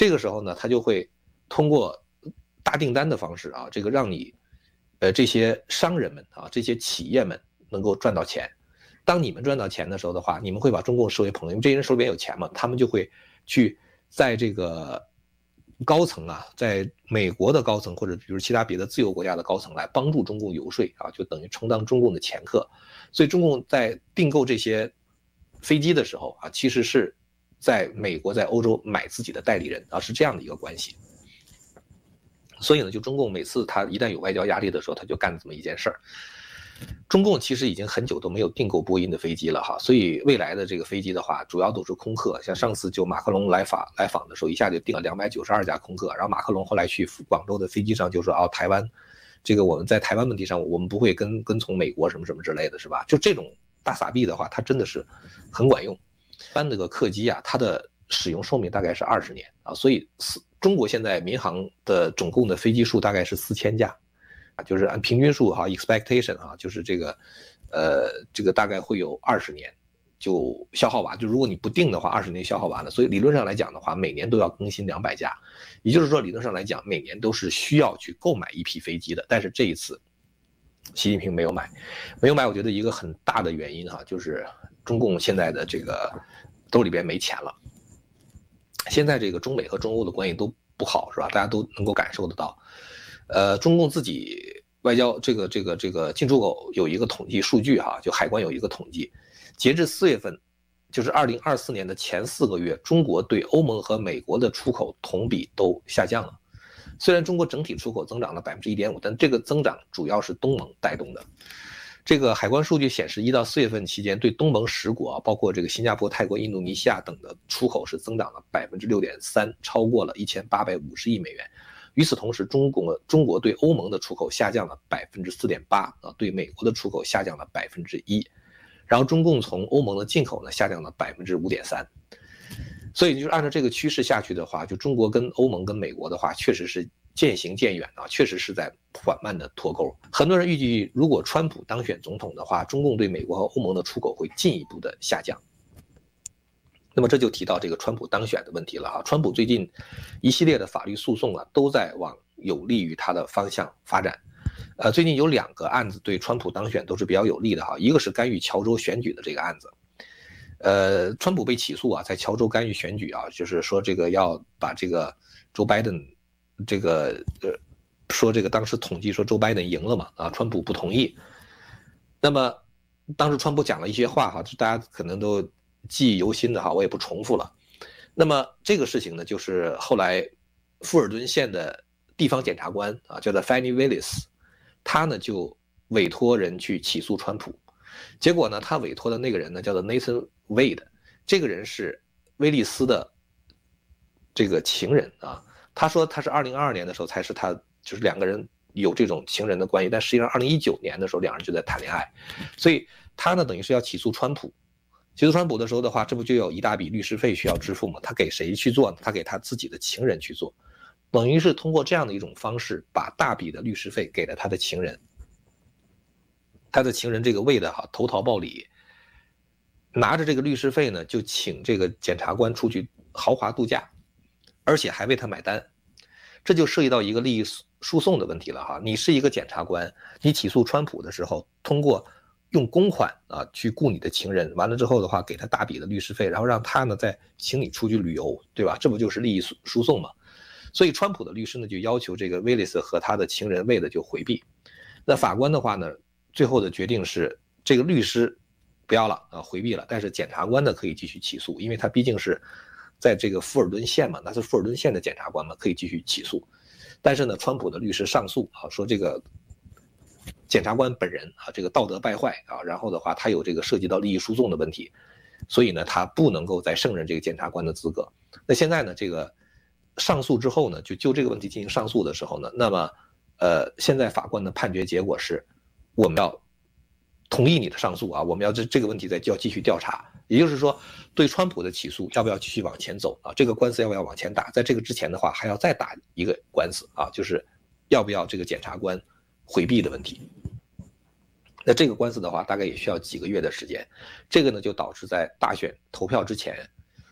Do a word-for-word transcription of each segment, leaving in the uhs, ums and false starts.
这个时候呢，他就会通过大订单的方式啊，这个让你，呃，这些商人们啊，这些企业们能够赚到钱。当你们赚到钱的时候的话，你们会把中共视为朋友，因为这些人手里边有钱嘛，他们就会去在这个高层啊，在美国的高层或者比如其他别的自由国家的高层来帮助中共游说啊，就等于充当中共的掮客。所以中共在订购这些飞机的时候啊，其实是在美国在欧洲买自己的代理人啊，是这样的一个关系。所以呢，就中共每次他一旦有外交压力的时候，他就干这么一件事儿。中共其实已经很久都没有订购波音的飞机了哈，所以未来的这个飞机的话，主要都是空客。像上次就马克龙来访来访的时候，一下就订了两百九十二架空客，然后马克龙后来去广州的飞机上就说，哦，台湾，这个我们在台湾问题上，我们不会跟跟从美国什么什么之类的，是吧？就这种大撒币的话，它真的是很管用。一般那个客机啊，它的使用寿命大概是二十年啊，所以中国现在民航的总共的飞机数大概是四千架。就是按平均数哈 ，expectation 啊，就是这个，呃，这个大概会有二十年就消耗完。就如果你不定的话，二十年消耗完了。所以理论上来讲的话，每年都要更新两百架，也就是说理论上来讲，每年都是需要去购买一批飞机的。但是这一次，习近平没有买，没有买，我觉得一个很大的原因哈，就是中共现在的这个兜里边没钱了。现在这个中美和中欧的关系都不好，是吧？大家都能够感受得到。呃，中共自己外交这个这个这个进出口有一个统计数据哈，就海关有一个统计，截至四月份，就是二零二四年的前四个月，中国对欧盟和美国的出口同比都下降了。虽然中国整体出口增长了百分之一点五，但这个增长主要是东盟带动的。这个海关数据显示，一到四月份期间，对东盟十国，包括这个新加坡、泰国、印度尼西亚等的出口是增长了百分之六点三，超过了一千八百五十亿美元。与此同时，中国中国对欧盟的出口下降了百分之四点八啊，对美国的出口下降了百分之一，然后中共从欧盟的进口呢下降了百分之五点三，所以就是按照这个趋势下去的话，就中国跟欧盟跟美国的话，确实是渐行渐远啊，确实是在缓慢的脱钩。很多人预计，如果川普当选总统的话，中共对美国和欧盟的出口会进一步的下降。那么这就提到这个川普当选的问题了啊！川普最近一系列的法律诉讼啊，都在往有利于他的方向发展。呃，最近有两个案子对川普当选都是比较有利的哈，一个是干预乔州选举的这个案子。呃，川普被起诉啊，在乔州干预选举啊，就是说这个要把这个Joe Biden这个呃，说这个当时统计说Joe Biden赢了嘛啊，川普不同意。那么当时川普讲了一些话哈，大家可能都记忆犹新的哈，我也不重复了。那么这个事情呢，就是后来富尔顿县的地方检察官啊，叫做 Fani Willis， 他呢就委托人去起诉川普。结果呢，他委托的那个人呢叫做 Nathan Wade， 这个人是威利斯的这个情人啊。他说他是二零二二年的时候才是他，就是两个人有这种情人的关系，但实际上二零一九年的时候两人就在谈恋爱。所以他呢等于是要起诉川普。起诉川普的时候的话，这不就有一大笔律师费需要支付吗？他给谁去做呢？他给他自己的情人去做，等于是通过这样的一种方式，把大笔的律师费给了他的情人。他的情人这个为的哈投桃报李，拿着这个律师费呢，就请这个检察官出去豪华度假，而且还为他买单。这就涉及到一个利益输送的问题了哈。你是一个检察官，你起诉川普的时候，通过用公款啊去雇你的情人，完了之后的话，给他大笔的律师费，然后让他呢再请你出去旅游，对吧？这不就是利益输送吗？所以川普的律师呢就要求这个威利斯和他的情人为了就回避。那法官的话呢，最后的决定是这个律师不要了啊，回避了，但是检察官呢可以继续起诉，因为他毕竟是在这个富尔顿县嘛，那是富尔顿县的检察官嘛，可以继续起诉。但是呢，川普的律师上诉啊，说这个检察官本人啊，这个道德败坏啊，然后的话他有这个涉及到利益输送的问题，所以呢他不能够再胜任这个检察官的资格。那现在呢，这个上诉之后呢，就就这个问题进行上诉的时候呢，那么呃，现在法官的判决结果是，我们要同意你的上诉啊，我们要这这个问题再要继续调查。也就是说，对川普的起诉要不要继续往前走啊？这个官司要不要往前打？在这个之前的话，还要再打一个官司啊，就是要不要这个检察官回避的问题。那这个官司的话，大概也需要几个月的时间。这个呢，就导致在大选投票之前，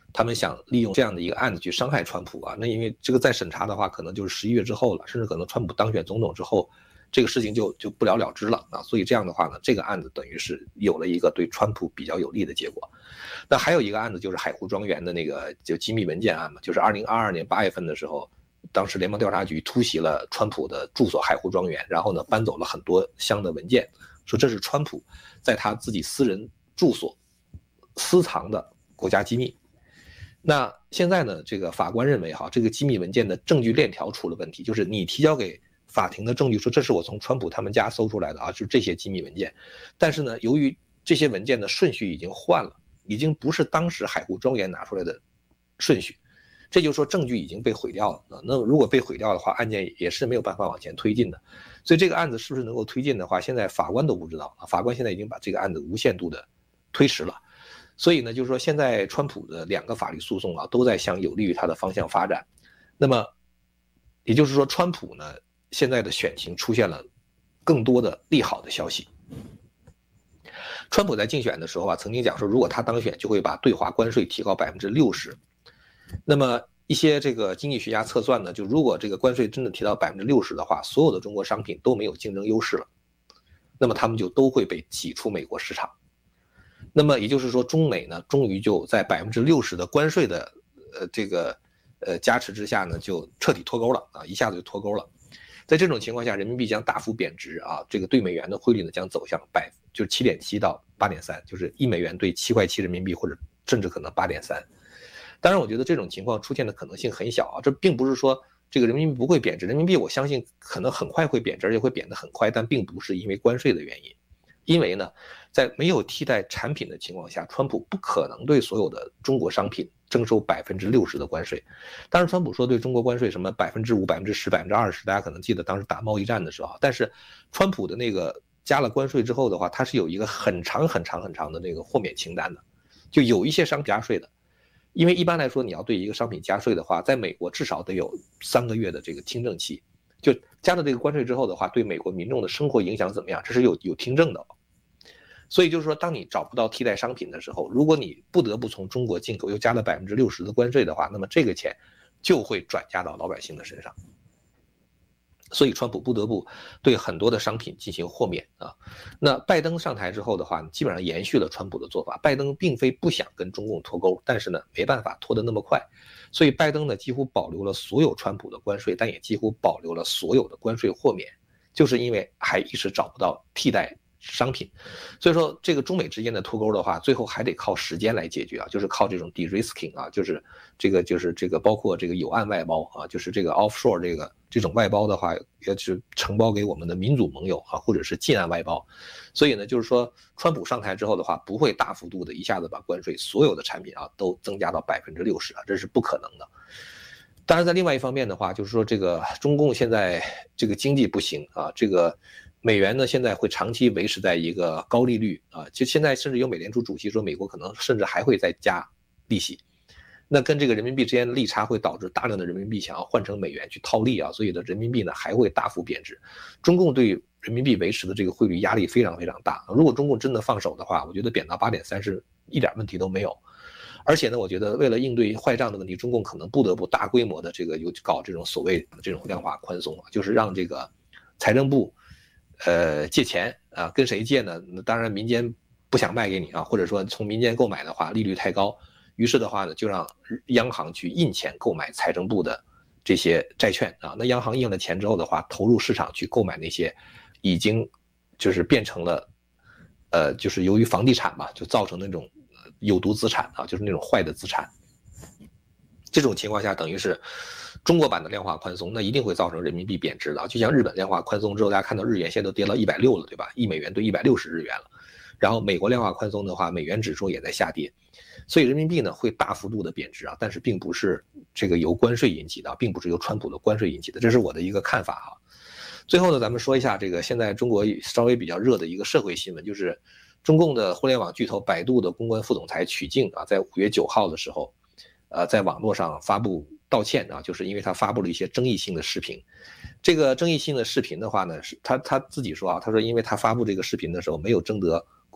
他们想利用这样的一个案子去伤害川普啊。那因为这个再审查的话，可能就是十一月之后了，甚至可能川普当选总统之后，这个事情就就不了了之了啊。所以这样的话呢，这个案子等于是有了一个对川普比较有利的结果。那还有一个案子就是海湖庄园的那个就机密文件案嘛，就是二零二二年八月份的时候，当时联邦调查局突袭了川普的住所海湖庄园，然后呢搬走了很多箱的文件，说这是川普在他自己私人住所私藏的国家机密。那现在呢，这个法官认为哈，这个机密文件的证据链条出了问题，就是你提交给法庭的证据说这是我从川普他们家搜出来的啊，就是这些机密文件，但是呢，由于这些文件的顺序已经换了，已经不是当时海湖庄园拿出来的顺序，这就是说证据已经被毁掉了。那如果被毁掉的话，案件也是没有办法往前推进的。所以这个案子是不是能够推进的话，现在法官都不知道啊。法官现在已经把这个案子无限度的推迟了。所以呢，就是说现在川普的两个法律诉讼啊，都在向有利于他的方向发展。那么，也就是说，川普呢现在的选情出现了更多的利好的消息。川普在竞选的时候啊，曾经讲说，如果他当选，就会把对华关税提高百分之六十。那么一些这个经济学家测算呢，就如果这个关税真的提到百分之六十的话，所有的中国商品都没有竞争优势了，那么他们就都会被挤出美国市场。那么也就是说，中美呢，终于就在百分之六十的关税的呃这个呃加持之下呢，就彻底脱钩了啊，一下子就脱钩了。在这种情况下，人民币将大幅贬值啊，这个对美元的汇率呢将走向百就是七点七到八点三，就是一美元兑七块七人民币，或者甚至可能八点三。当然，我觉得这种情况出现的可能性很小啊，这并不是说这个人民币不会贬值，人民币我相信可能很快会贬值，而且会贬得很快，但并不是因为关税的原因。因为呢，在没有替代产品的情况下，川普不可能对所有的中国商品征收百分之六十的关税。当然，川普说对中国关税什么百分之五、百分之十、百分之二十，大家可能记得当时打贸易战的时候，但是川普的那个加了关税之后的话，它是有一个很长很长很长的那个豁免清单的，就有一些商品加税的。因为一般来说，你要对一个商品加税的话，在美国至少得有三个月的这个听证期。就加了这个关税之后的话，对美国民众的生活影响怎么样，这是有有听证的。所以就是说，当你找不到替代商品的时候，如果你不得不从中国进口，又加了百分之六十的关税的话，那么这个钱就会转嫁到老百姓的身上。所以川普不得不对很多的商品进行豁免啊。那拜登上台之后的话，基本上延续了川普的做法。拜登并非不想跟中共脱钩，但是呢，没办法脱得那么快。所以拜登呢，几乎保留了所有川普的关税，但也几乎保留了所有的关税豁免，就是因为还一直找不到替代商品。所以说这个中美之间的脱钩的话，最后还得靠时间来解决啊，就是靠这种 de-risking 啊，就是这个就是这个包括这个有岸外包啊，就是这个 offshore 这个这种外包的话，也是承包给我们的民主盟友啊，或者是近岸外包。所以呢，就是说川普上台之后的话，不会大幅度的一下子把关税所有的产品啊都增加到百分之六十啊，这是不可能的。当然，在另外一方面的话，就是说这个中共现在这个经济不行啊，这个美元呢现在会长期维持在一个高利率啊，就现在甚至有美联储主席说美国可能甚至还会再加利息，那跟这个人民币之间的利差会导致大量的人民币想要换成美元去套利啊，所以的人民币呢还会大幅贬值。中共对人民币维持的这个汇率压力非常非常大，如果中共真的放手的话，我觉得贬到八点三是一点问题都没有。而且呢，我觉得为了应对坏账的问题，中共可能不得不大规模的这个有搞这种所谓的这种量化宽松，就是让这个财政部呃借钱啊，跟谁借呢？当然民间不想卖给你啊，或者说从民间购买的话利率太高，于是的话呢，就让央行去印钱购买财政部的这些债券啊。那央行印了钱之后的话，投入市场去购买那些已经就是变成了呃就是由于房地产嘛，就造成那种有毒资产啊，就是那种坏的资产。这种情况下，等于是中国版的量化宽松，那一定会造成人民币贬值的。就像日本量化宽松之后，大家看到日元现在都跌到一百六了，对吧？一美元兑一百六十日元了。然后美国量化宽松的话，美元指数也在下跌，所以人民币呢会大幅度的贬值啊，但是并不是这个由关税引起的，并不是由川普的关税引起的，这是我的一个看法哈。最后呢，咱们说一下这个现在中国稍微比较热的一个社会新闻，就是中共的互联网巨头百度的公关副总裁曲靖啊，在五月九号的时候，呃，在网络上发布道歉啊，就是因为他发布了一些争议性的视频。这个争议性的视频的话呢，是他他自己说啊，他说因为他发布这个视频的时候没有征得公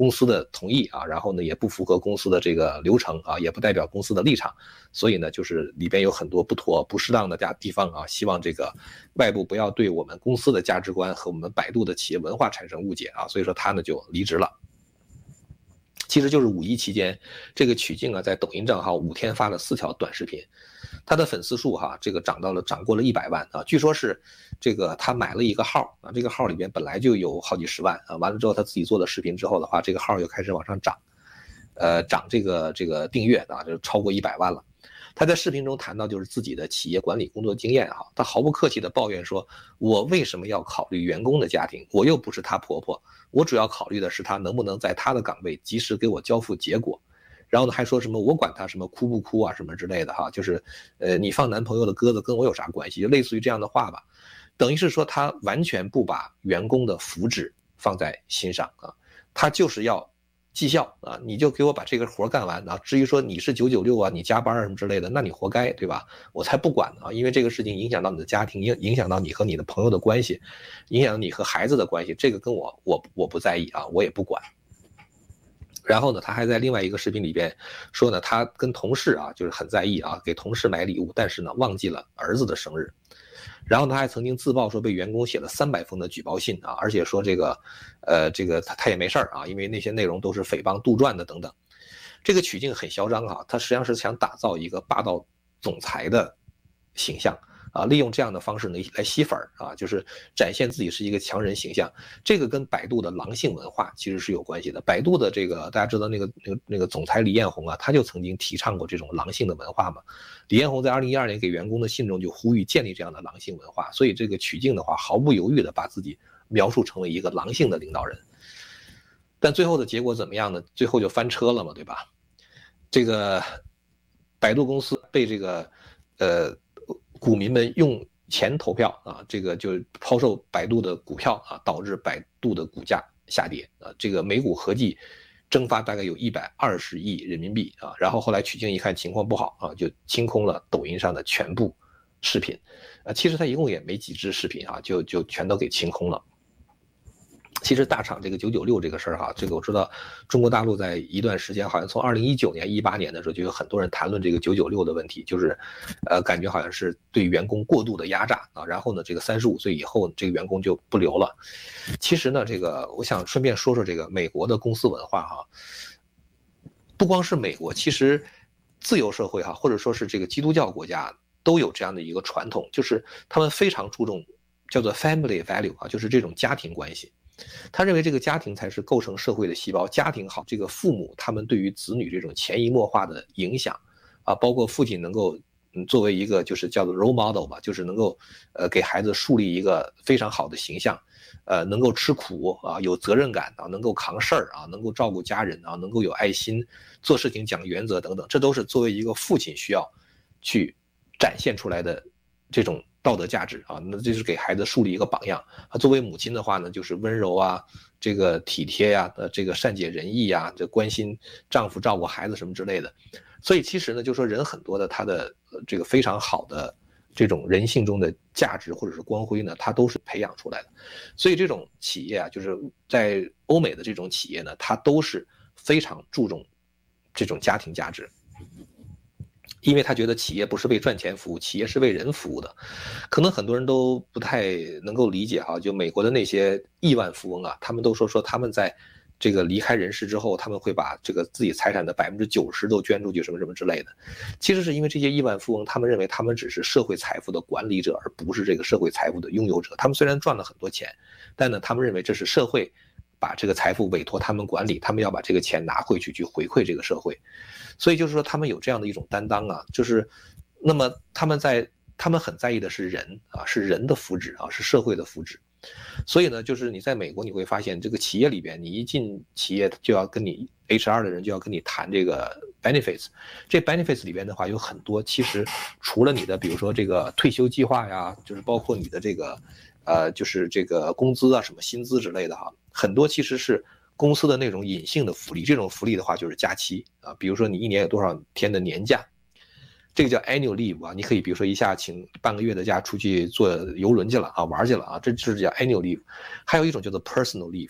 公司的同意啊，然后呢也不符合公司的这个流程啊，也不代表公司的立场，所以呢就是里边有很多不妥不适当的地方啊，希望这个外部不要对我们公司的价值观和我们百度的企业文化产生误解啊，所以说他呢就离职了。其实就是五一期间，这个曲靖啊在抖音账号五天发了四条短视频，他的粉丝数哈这个涨到了涨过了一百万啊，据说是这个他买了一个号啊，这个号里边本来就有好几十万啊，完了之后他自己做的视频之后的话，这个号又开始往上涨，呃涨这个这个订阅啊就超过一百万了。他在视频中谈到就是自己的企业管理工作经验哈，他毫不客气的抱怨说，我为什么要考虑员工的家庭？我又不是她婆婆，我主要考虑的是她能不能在她的岗位及时给我交付结果。然后呢还说什么我管她什么哭不哭啊什么之类的哈，就是呃你放男朋友的鸽子跟我有啥关系？就类似于这样的话吧，等于是说他完全不把员工的福祉放在心上啊，他就是要绩效啊，你就给我把这个活干完啊。至于说你是九九六啊，你加班啊什么之类的，那你活该，对吧？我才不管呢啊，因为这个事情影响到你的家庭，影影响到你和你的朋友的关系，影响到你和孩子的关系，这个跟我我我不在意啊，我也不管。然后呢，他还在另外一个视频里边说呢，他跟同事啊就是很在意啊，给同事买礼物，但是呢忘记了儿子的生日。然后他还曾经自曝说被员工写了三百封的举报信啊，而且说这个，呃，这个他他也没事啊，因为那些内容都是诽谤杜撰的等等。这个曲靖很嚣张啊，他实际上是想打造一个霸道总裁的形象啊，利用这样的方式呢来吸粉啊，就是展现自己是一个强人形象。这个跟百度的狼性文化其实是有关系的。百度的这个大家知道那个那个那个总裁李彦宏啊，他就曾经提倡过这种狼性的文化嘛。李彦宏在二零一二年给员工的信中就呼吁建立这样的狼性文化，所以这个曲靖的话毫不犹豫的把自己描述成为一个狼性的领导人。但最后的结果怎么样呢？最后就翻车了嘛，对吧？这个百度公司被这个呃股民们用钱投票啊，这个就抛售百度的股票啊，导致百度的股价下跌啊，这个每股合计蒸发大概有一百二十亿人民币啊。然后后来曲靖一看情况不好啊，就清空了抖音上的全部视频啊，其实他一共也没几支视频啊，就就全都给清空了。其实大厂这个九九六这个事儿哈，这个我知道中国大陆在一段时间，好像从二零一九年、一八年的时候，就有很多人谈论这个九九六的问题，就是，呃，感觉好像是对员工过度的压榨啊。然后呢，这个三十五岁以后，这个员工就不留了。其实呢，这个我想顺便说说这个美国的公司文化哈，不光是美国，其实自由社会哈，或者说是这个基督教国家都有这样的一个传统，就是他们非常注重叫做 family value 啊，就是这种家庭关系。他认为这个家庭才是构成社会的细胞，家庭好，这个父母他们对于子女这种潜移默化的影响啊，包括父亲能够嗯作为一个就是叫做 role model 吧，就是能够呃给孩子树立一个非常好的形象，呃能够吃苦啊，有责任感啊，能够扛事儿啊，能够照顾家人啊，能够有爱心，做事情讲原则等等，这都是作为一个父亲需要去展现出来的这种道德价值啊，那这是给孩子树立一个榜样。啊，作为母亲的话呢，就是温柔啊，这个体贴呀、啊，这个善解人意呀、啊，这关心丈夫、照顾孩子什么之类的。所以其实呢，就说人很多的他的这个非常好的这种人性中的价值或者是光辉呢，它都是培养出来的。所以这种企业啊，就是在欧美的这种企业呢，它都是非常注重这种家庭价值。因为他觉得企业不是为赚钱服务，企业是为人服务的。可能很多人都不太能够理解哈，就美国的那些亿万富翁啊，他们都说说他们在这个离开人世之后，他们会把这个自己财产的百分之九十都捐出去，什么什么之类的。其实是因为这些亿万富翁，他们认为他们只是社会财富的管理者，而不是这个社会财富的拥有者。他们虽然赚了很多钱，但呢，他们认为这是社会把这个财富委托他们管理，他们要把这个钱拿回去去回馈这个社会。所以就是说他们有这样的一种担当啊，就是那么他们在他们很在意的是人啊，是人的福祉啊，是社会的福祉。所以呢，就是你在美国你会发现，这个企业里边，你一进企业就要跟你 H R 的人就要跟你谈这个 benefits。这 benefits 里边的话有很多，其实除了你的比如说这个退休计划呀，就是包括你的这个呃就是这个工资啊什么薪资之类的哈，很多其实是公司的那种隐性的福利。这种福利的话就是假期啊，比如说你一年有多少天的年假，这个叫 annual leave 啊，你可以比如说一下请半个月的假出去坐游轮去了啊，玩去了啊，这是叫 annual leave。还有一种叫做 personal leave。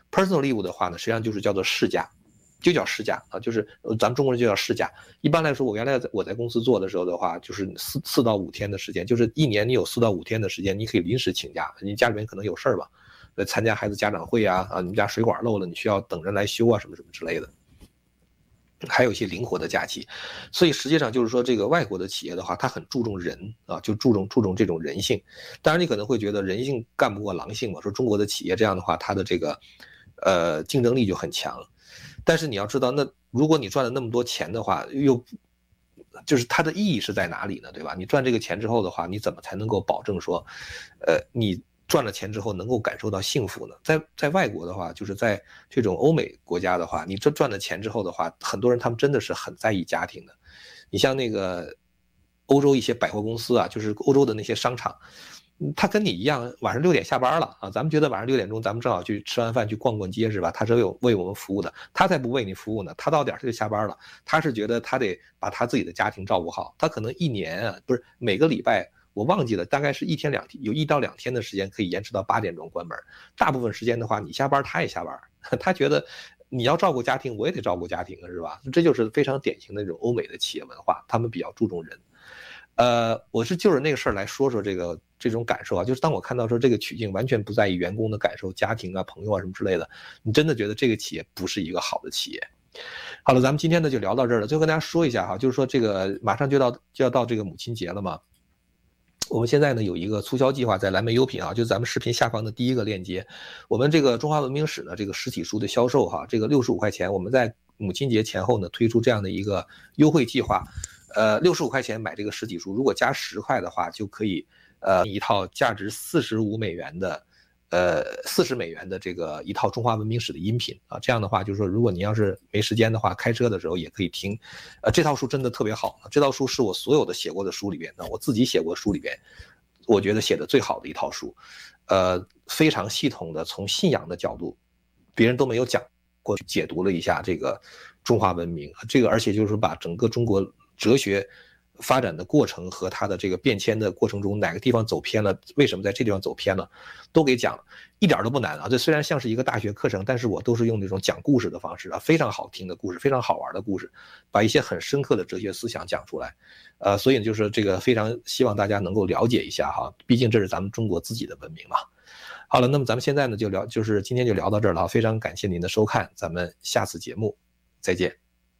personal leave 的话呢，实际上就是叫做事假，就叫事假啊，就是咱们中国人就叫事假。一般来说，我原来我在公司做的时候的话，就是四四到五天的时间，就是一年你有四到五天的时间，你可以临时请假。你家里面可能有事儿吧，呃，参加孩子家长会啊，啊，你们家水管漏了，你需要等人来修啊，什么什么之类的。还有一些灵活的假期，所以实际上就是说，这个外国的企业的话，它很注重人啊，就注重注重这种人性。当然，你可能会觉得人性干不过狼性嘛，说中国的企业这样的话，它的这个呃竞争力就很强。但是你要知道，那如果你赚了那么多钱的话，又就是它的意义是在哪里呢？对吧？你赚这个钱之后的话，你怎么才能够保证说，呃，你赚了钱之后能够感受到幸福呢？在在外国的话，就是在这种欧美国家的话，你这赚了钱之后的话，很多人他们真的是很在意家庭的。你像那个欧洲一些百货公司啊，就是欧洲的那些商场，他跟你一样，晚上六点下班了啊，咱们觉得晚上六点钟咱们正好去吃完饭去逛逛街是吧？他是有为我们服务的，他才不为你服务呢，他到点他就下班了，他是觉得他得把他自己的家庭照顾好，他可能一年啊，不是每个礼拜。我忘记了，大概是一天两天，有一到两天的时间可以延迟到八点钟关门。大部分时间的话，你下班他也下班，他觉得你要照顾家庭，我也得照顾家庭，是吧？这就是非常典型的这种欧美的企业文化，他们比较注重人。呃，我是就着那个事儿来说说这个这种感受啊，就是当我看到说这个曲径完全不在意员工的感受、家庭啊、朋友啊什么之类的，你真的觉得这个企业不是一个好的企业。好了，咱们今天呢就聊到这儿了。最后跟大家说一下哈，就是说这个马上就到就要到这个母亲节了嘛。我们现在呢有一个促销计划在蓝莓优品啊，就是咱们视频下方的第一个链接。我们这个中华文明史呢，这个实体书的销售哈，这个六十五块钱，我们在母亲节前后呢推出这样的一个优惠计划。呃，六十五块钱买这个实体书，如果加十块的话，就可以呃一套价值四十五美元的。呃，四十美元的这个一套中华文明史的音频啊，这样的话就是说，如果你要是没时间的话，开车的时候也可以听。呃，这套书真的特别好，这套书是我所有的写过的书里边呢，我自己写过书里边，我觉得写的最好的一套书。呃，非常系统的从信仰的角度，别人都没有讲过，解读了一下这个中华文明，这个而且就是把整个中国哲学发展的过程和它的这个变迁的过程中，哪个地方走偏了，为什么在这地方走偏了，都给讲了，一点都不难啊。这虽然像是一个大学课程，但是我都是用那种讲故事的方式啊，非常好听的故事，非常好玩的故事，把一些很深刻的哲学思想讲出来。呃，所以就是这个非常希望大家能够了解一下哈，毕竟这是咱们中国自己的文明嘛。好了，那么咱们现在呢就聊，就是今天就聊到这儿了，非常感谢您的收看，咱们下次节目再见。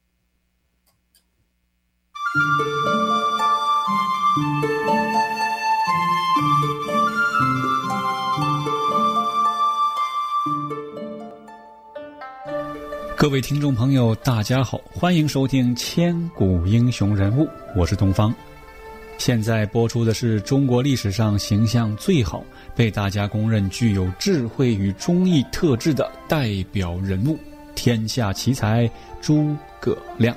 各位听众朋友大家好，欢迎收听千古英雄人物，我是东方。现在播出的是中国历史上形象最好，被大家公认具有智慧与忠义特质的代表人物，天下奇才诸葛亮。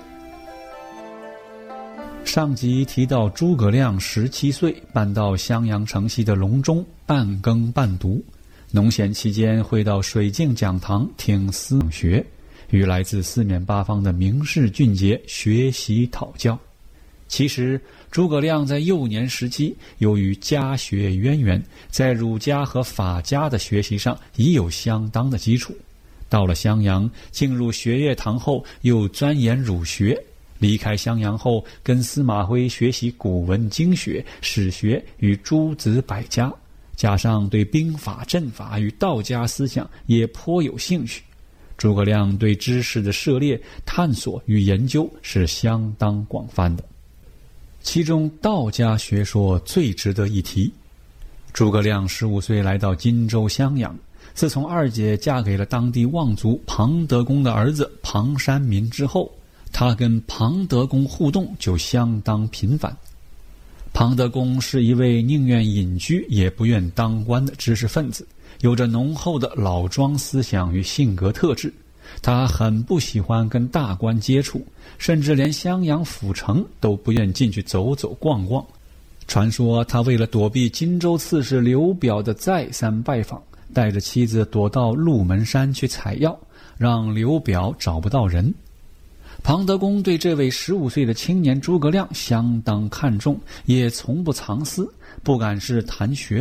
上集提到诸葛亮十七岁搬到襄阳城西的隆中，半耕半读，农闲期间会到水镜讲堂听思想学，与来自四面八方的名士俊杰学习讨教。其实诸葛亮在幼年时期由于家学渊源，在儒家和法家的学习上已有相当的基础。到了襄阳，进入学业堂后，又钻研儒学。离开襄阳后，跟司马徽学习古文经学、史学与诸子百家，加上对兵法、阵法与道家思想也颇有兴趣。诸葛亮对知识的涉猎、探索与研究是相当广泛的，其中道家学说最值得一提。诸葛亮十五岁来到荆州襄阳，自从二姐嫁给了当地望族庞德公的儿子庞山民之后，他跟庞德公互动就相当频繁。庞德公是一位宁愿隐居也不愿当官的知识分子，有着浓厚的老庄思想与性格特质。他很不喜欢跟大官接触，甚至连襄阳府城都不愿进去走走逛逛。传说他为了躲避荆州刺史刘表的再三拜访，带着妻子躲到鹿门山去采药，让刘表找不到人。庞德公对这位十五岁的青年诸葛亮相当看重，也从不藏私，不敢是谈学问、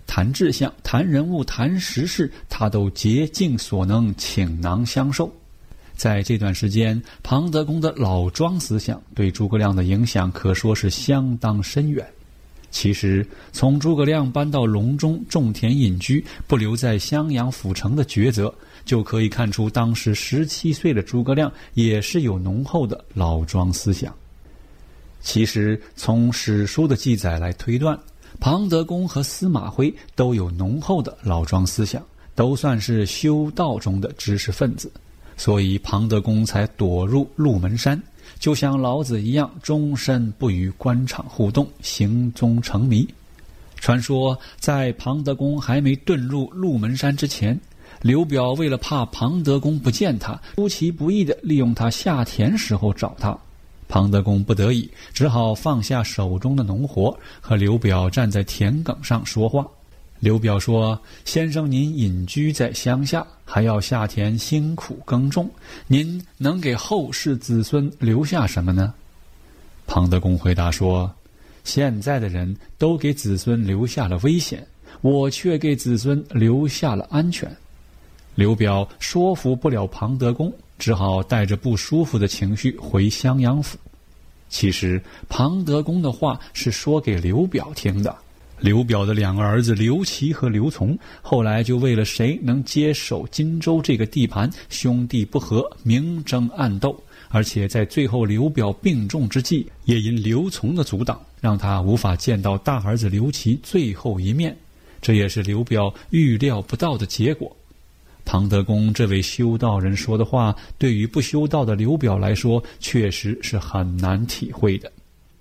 谈志向、谈人物、谈时事，他都竭尽所能倾囊相授。在这段时间，庞德公的老庄思想对诸葛亮的影响可说是相当深远。其实，从诸葛亮搬到隆中种田隐居，不留在襄阳府城的抉择，就可以看出当时十七岁的诸葛亮也是有浓厚的老庄思想。其实，从史书的记载来推断，庞德公和司马徽都有浓厚的老庄思想，都算是修道中的知识分子，所以庞德公才躲入鹿门山，就像老子一样，终身不与官场互动，行踪成谜。传说在庞德公还没遁入鹿门山之前，刘表为了怕庞德公不见他，出其不意地利用他下田时候找他。庞德公不得已，只好放下手中的农活，和刘表站在田埂上说话。刘表说：“先生您隐居在乡下，还要下田辛苦耕种，您能给后世子孙留下什么呢？”庞德公回答说：“现在的人都给子孙留下了危险，我却给子孙留下了安全。”刘表说服不了庞德公，只好带着不舒服的情绪回襄阳府。其实庞德公的话是说给刘表听的。刘表的两个儿子刘琦和刘琮，后来就为了谁能接手荆州这个地盘，兄弟不和，明争暗斗，而且在最后刘表病重之际，也因刘琮的阻挡，让他无法见到大儿子刘琦最后一面，这也是刘表预料不到的结果。庞德公这位修道人说的话，对于不修道的刘表来说，确实是很难体会的。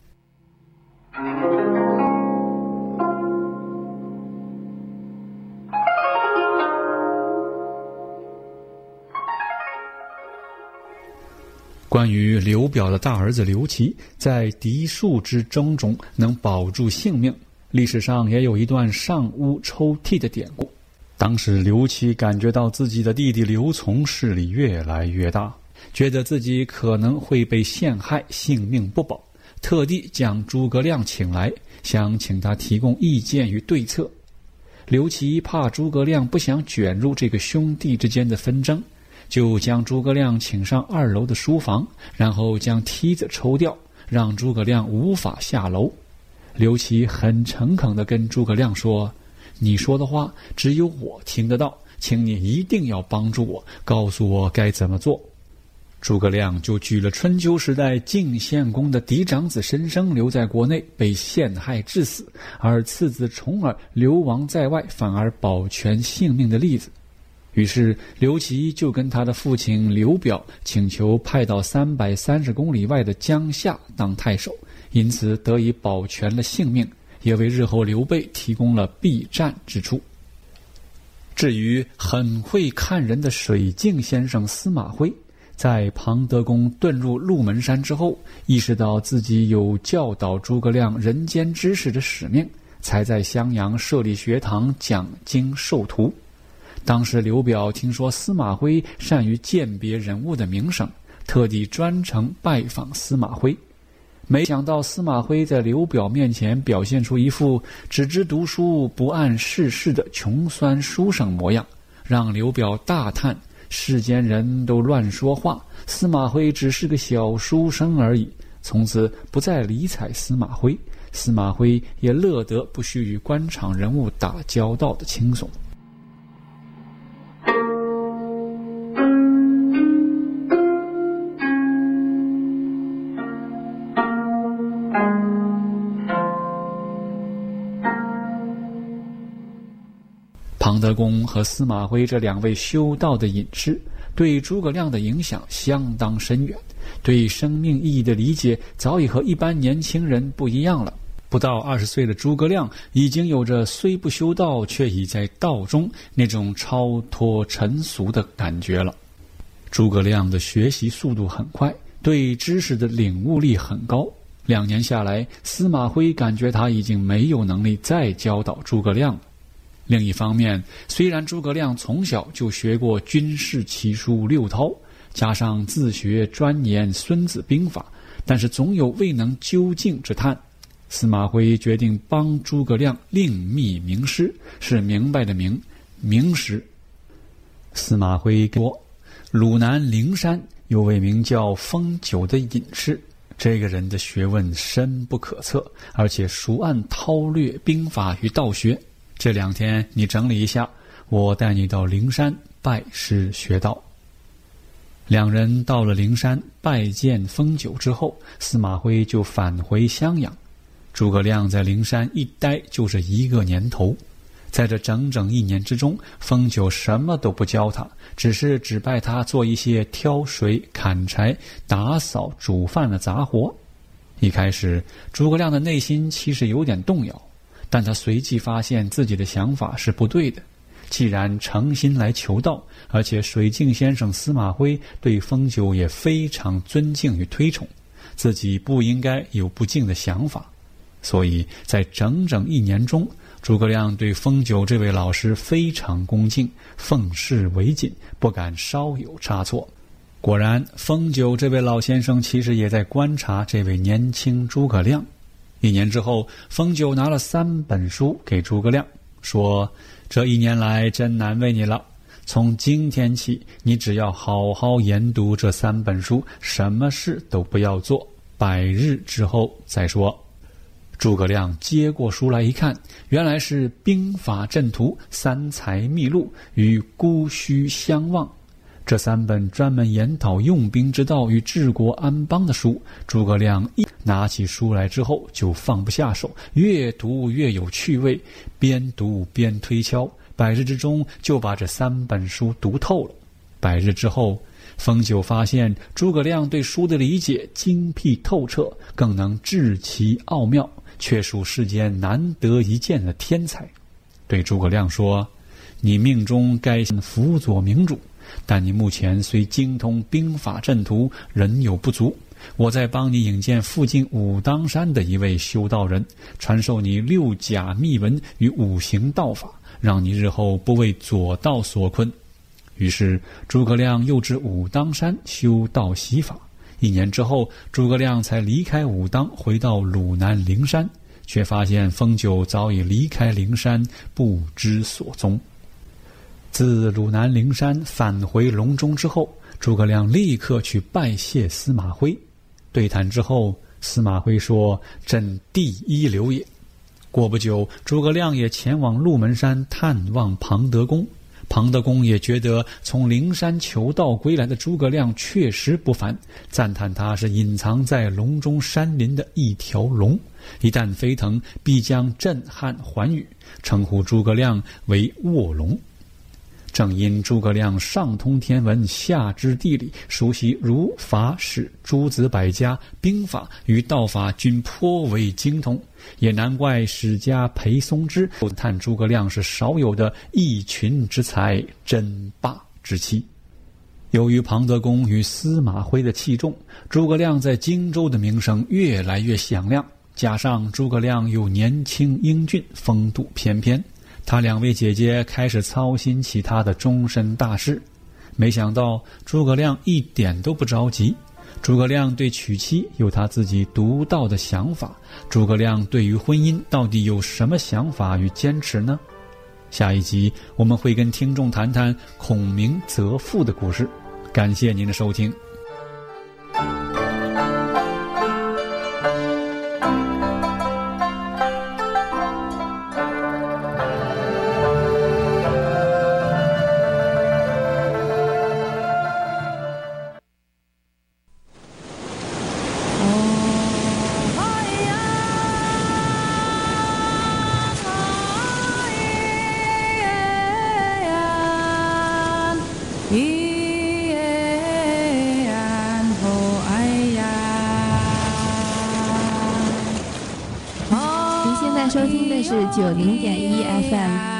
关于刘表的大儿子刘琦在嫡庶之争中能保住性命，历史上也有一段上屋抽屉的典故。当时刘琦感觉到自己的弟弟刘琮势力越来越大，觉得自己可能会被陷害，性命不保，特地将诸葛亮请来，想请他提供意见与对策。刘琦怕诸葛亮不想卷入这个兄弟之间的纷争，就将诸葛亮请上二楼的书房，然后将梯子抽掉，让诸葛亮无法下楼。刘琦很诚恳地跟诸葛亮说：“你说的话只有我听得到，请你一定要帮助我，告诉我该怎么做。”诸葛亮就举了春秋时代晋献公的嫡长子申生留在国内被陷害致死，而次子重耳流亡在外反而保全性命的例子。于是刘琦就跟他的父亲刘表请求派到三百三十公里外的江夏当太守，因此得以保全了性命，也为日后刘备提供了避战之处。至于很会看人的水镜先生司马徽，在庞德公遁入鹿门山之后，意识到自己有教导诸葛亮人间知识的使命，才在襄阳设立学堂讲经授徒。当时刘表听说司马徽善于鉴别人物的名声，特地专程拜访司马徽。没想到司马徽在刘表面前表现出一副只知读书不谙世事的穷酸书生模样，让刘表大叹世间人都乱说话，司马徽只是个小书生而已。从此不再理睬司马徽，司马徽也乐得不需与官场人物打交道的轻松。庞德公和司马徽这两位修道的隐士，对诸葛亮的影响相当深远，对生命意义的理解早已和一般年轻人不一样了。不到二十岁的诸葛亮已经有着虽不修道却已在道中那种超脱尘俗的感觉了。诸葛亮的学习速度很快，对知识的领悟力很高。两年下来，司马徽感觉他已经没有能力再教导诸葛亮了。另一方面，虽然诸葛亮从小就学过军事奇书六韬，加上自学专研孙子兵法，但是总有未能究竟之叹。 司马徽决定帮诸葛亮另觅名师，是明白的明，名师。司马徽说，鲁南灵山有位名叫封九的隐士，这个人的学问深不可测，而且熟谙韬略、兵法与道学。这两天你整理一下，我带你到灵山拜师学道。两人到了灵山拜见封九之后，司马徽就返回襄阳。诸葛亮在灵山一待就是一个年头，在这整整一年之中，封九什么都不教他，只是指派他做一些挑水、砍柴、打扫、煮饭的杂活。一开始，诸葛亮的内心其实有点动摇，但他随即发现自己的想法是不对的。既然诚心来求道，而且水镜先生司马徽对封九也非常尊敬与推崇，自己不应该有不敬的想法。所以在整整一年中，诸葛亮对封九这位老师非常恭敬，奉事为谨，不敢稍有差错。果然，封九这位老先生其实也在观察这位年轻诸葛亮。一年之后，封九拿了三本书给诸葛亮，说：这一年来真难为你了，从今天起，你只要好好研读这三本书，什么事都不要做，百日之后再说。诸葛亮接过书来一看，原来是《兵法阵图》《三才秘录》与《姑须相望》这三本专门研讨用兵之道与治国安邦的书。诸葛亮一拿起书来之后就放不下手，越读越有趣味，边读边推敲，百日之中就把这三本书读透了。百日之后，封九发现诸葛亮对书的理解精辟透彻，更能治其奥妙，确属世间难得一见的天才。对诸葛亮说：你命中该辅佐明主，但你目前虽精通兵法阵图，仍有不足。我再帮你引荐附近武当山的一位修道人，传授你六甲秘文与五行道法，让你日后不为左道所困。于是诸葛亮又至武当山修道习法。一年之后，诸葛亮才离开武当，回到鲁南灵山，却发现封九早已离开灵山，不知所踪。自鲁南灵山返回隆中之后，诸葛亮立刻去拜谢司马徽。对谈之后，司马徽说：朕第一流也。过不久，诸葛亮也前往鹿门山探望庞德公。庞德公也觉得从灵山求道归来的诸葛亮确实不凡，赞叹他是隐藏在隆中山林的一条龙，一旦飞腾必将震撼寰宇，称呼诸葛亮为卧龙。正因诸葛亮上通天文，下知地理，熟悉儒法史诸子百家，兵法与道法均颇为精通，也难怪史家裴松之叹诸葛亮是少有的一群之才，争霸之妻。由于庞德公与司马徽的器重，诸葛亮在荆州的名声越来越响亮，加上诸葛亮又年轻英俊，风度翩翩，他两位姐姐开始操心起他的终身大事。没想到诸葛亮一点都不着急。诸葛亮对娶妻有他自己独到的想法，诸葛亮对于婚姻到底有什么想法与坚持呢？下一集我们会跟听众谈谈孔明择妇的故事。感谢您的收听。 收听的是九零点一 F M。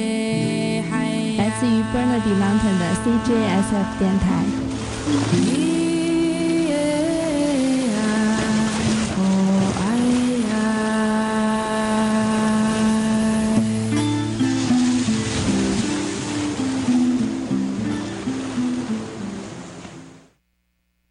来自于 Bernardy Mountain 的 C J S F 电台。